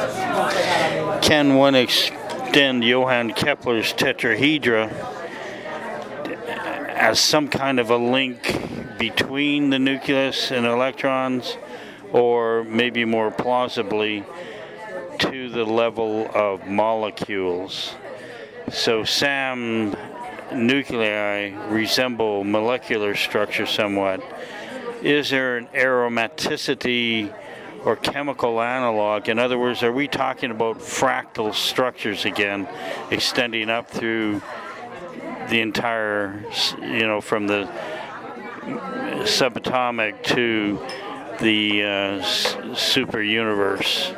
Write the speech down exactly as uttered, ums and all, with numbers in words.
can one extend Johann Kepler's tetrahedra as some kind of a link between the nucleus and electrons, or maybe more plausibly to the level of molecules? So SAM nuclei resemble molecular structure somewhat. Is there an aromaticity or chemical analog? In other words, are we talking about fractal structures again, extending up through the entire, you know, from the subatomic to the uh, super universe?